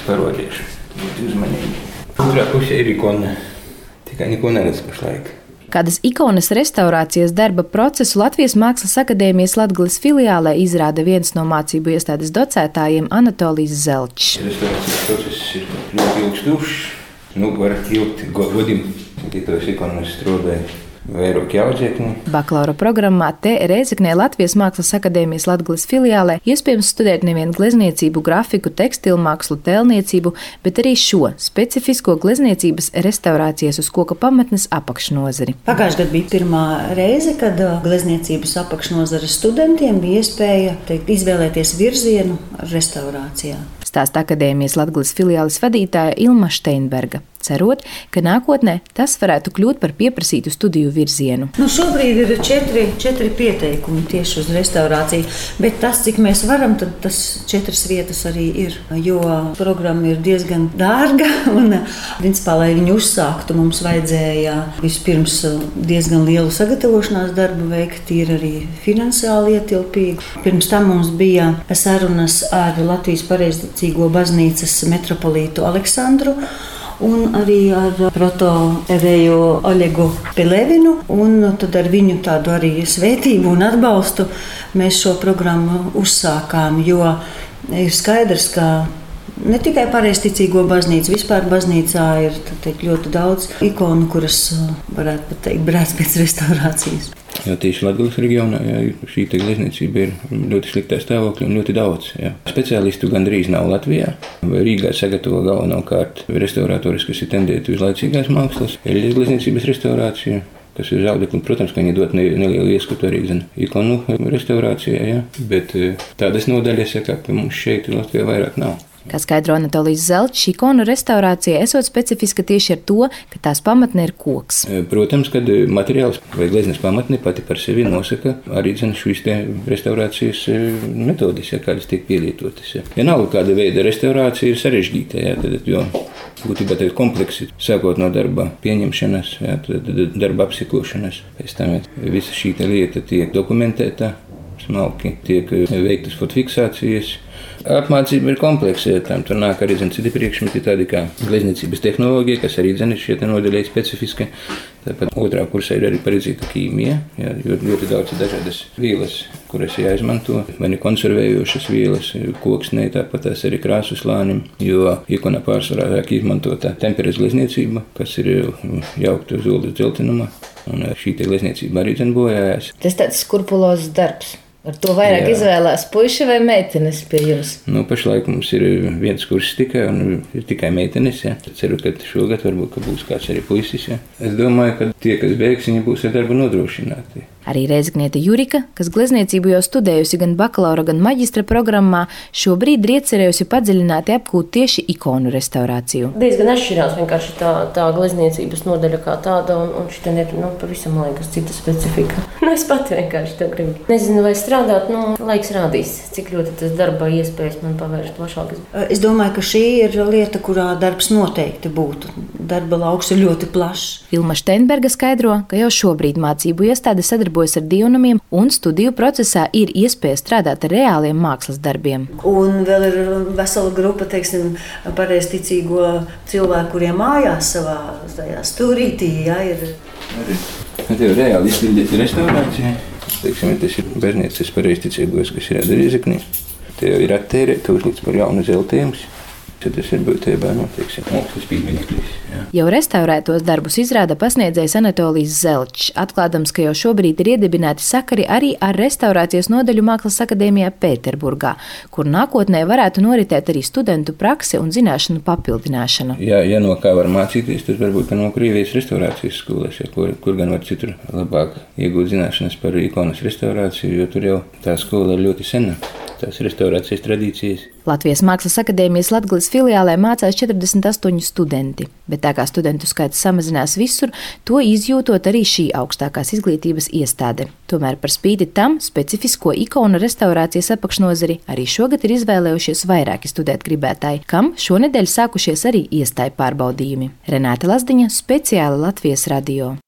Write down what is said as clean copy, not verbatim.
parodīšu. Ļoti uzmanīgi. Otrā pusē ir ikona. Tikai neko neredz pašlaik. Kādas ikonas restaurācijas darba procesu Latvijas Mākslas akadēmijas Latgales filiālē izrāda viens no mācību iestādes docētājiem Anatolijs Zelčs. Restaurācijas process ir ļoti ilgstošs. Var ilgt godim, ja tos ikonas strādāja vairāk audzēkņu. Bakalaura programmā te Rēzeknē Latvijas Mākslas akadēmijas Latgales filiālē iespējams studēt nevien glezniecību, grafiku, tekstilmākslu, tēlniecību, bet arī šo specifisko glezniecības restaurācijas uz koka pamatnes apakšnozari. Pagājušajā gadā bija pirmā reize, kad glezniecības apakšnozares studentiem bija iespēja izvēlēties virzienu restaurācijā. Stāsta akadēmijas Latgales filiāles vadītāja Ilma Steinberga, cerot, ka nākotnē tas varētu kļūt par pieprasītu studiju virzienu. Šobrīd ir 4 pieteikumi tieši uz restaurāciju, bet tas, cik mēs varam, tad tas 4 vietas arī ir, jo programma ir diezgan dārga un, principā, lai viņu uzsāktu, mums vajadzēja vispirms diezgan lielu sagatavošanās darbu veikt, ir arī finansiāli ietilpīgi. Pirms tam mums bija sarunas ar Latvijas Pareizticīgo baznīcas metropolītu Aleksandru un arī ar protoereju Oļegu Pelevinu, un tad ar viņu tādu arī svētību un atbalstu mēs šo programmu uzsākām, jo ir skaidrs, ka ne tikai Pareizticīgo baznīca, vispār baznīcā ir ļoti daudz ikonu, kuras varētu pat teikt brēc pēc restaurācijas. Jo tieši Latgales reģionā šī glezniecība ir ļoti sliktā stāvoklī un ļoti daudz. Jā. Speciālistu gandrīz nav Latvijā. Rīgā sagatavo galvenokārt restauratorus, kas ir tendēti uz laicīgās mākslas, eļļas glezniecības restaurāciju, kas ir zaudekli. Protams, ka viņi dot nelielu ieskatu arī ikonu restaurācijā, jā. Bet tādas nodaļas, kā mums šeit Latvijā vairāk nav. Kā skaidro Anatolijs Zelčs, šī ikonu restaurācija esot specifiska tieši ar to, ka tās pamatne ir koks. Protams, kad materiāls vai gleznes pamatne pati par sevi nosaka arī šīs restaurācijas metodes, kādas tiek pielietotas. Ja nav kāda veida restaurācija, ir sarežģīta, jo būtībā tā ir kompleksi, sākot no darba pieņemšanas, tad darba apseklošanas. Pēc tam visa šī lieta tiek dokumentēta, smalki tiek veiktas fotfiksācijas. Apmācība ir kompleksa, tur nāk arī citi priekšmeti, tādi kā glezniecības tehnoloģija, kas arī ir šie nodaļai specifiski. Tāpat otrā kursā ir arī paredzīta ķīmija, jo ļoti daudz dažādas vielas, kuras jāizmanto, vai ne konservējošas vielas, koksnē, tāpat tās arī krāsu slānim, jo ikonā pārsvarā tiek izmantota temperas glezniecība, kas ir jaukta uz olas dzeltenuma, un šī glezniecība arī bojājās. Tas tāds skrupulozs darbs. Ar to vairāk izvēlās puiši vai meitenes pie jums? Pašlaik mums ir viens kurs tikai, un ir tikai meitenes. Ceru, ka šogad varbūt ka būs kāds arī puisis. Es domāju, ka tie, kas beigs, viņi būs ar darbu nodrošināti. Arī Rēzekniete Jurika, kas glezniecību jau studējusi gan bakalaura, gan maģistra programmā, šobrīd ir iecerējusi padziļināti apgūt tieši ikonu restaurāciju. Diezgan atšķirās vienkārši tā glezniecības nodaļa kā tāda, un šī ir pavisam, man liekas, cita specifika. Es pati vienkārši to gribu. Nezinu, vai strādāt, laiks rādīs, cik ļoti tas darba iespējas man pavērst plašākas. Es domāju, ka šī ir lieta, kurā darbs noteikti būtu. Darba lauks ir ļoti plašs. Ilma Steinberga skaidro, ka jau šobrīd mācību iestāde sadarbojas ar dievnamiem, un studiju procesā ir iespēja strādāt ar reāliem mākslas darbiem. Un vēl ir vesela grupa, pareizticīgo cilvēku, kuriem mājās savā stūrītī, ir. Tev reāli izpildīta restaurācija. Tas ir baznīcas pareizticīgos, kas ir Rēzeknē. Tev ir attērēta, uzlikts par jaunu zeltējumus. Tas ir būtībā mākslas piemineklis. Jau restaurētos darbus izrāda pasniedzējs Anatolijs Zelčs, atklādams, ka jau šobrīd ir iedibināti sakari arī ar restaurācijas nodaļu Mākslas akadēmijā Pēterburgā, kur nākotnē varētu noritēt arī studentu prakse un zināšanu papildināšana. Ja no kā var mācīties, tas varbūt no Krievijas restaurācijas skolas, kur gan var citur labāk iegūt zināšanas par ikonas restaurāciju, jo tur jau tā skola ir ļoti sena. Tās restaurācijas tradīcijas. Latvijas Mākslas akadēmijas Latgales filiālē mācās 48 studenti, bet tā kā studentu skaits samazinās visur, to izjūtot arī šī augstākās izglītības iestāde. Tomēr par spīti tam specifisko ikonu restaurācijas apakšnozari arī šogad ir izvēlējušies vairāki studēt gribētāji, kam šonedēļ sākušies arī iestāju pārbaudījumi. Renāte Lazdiņa, speciāli Latvijas radio.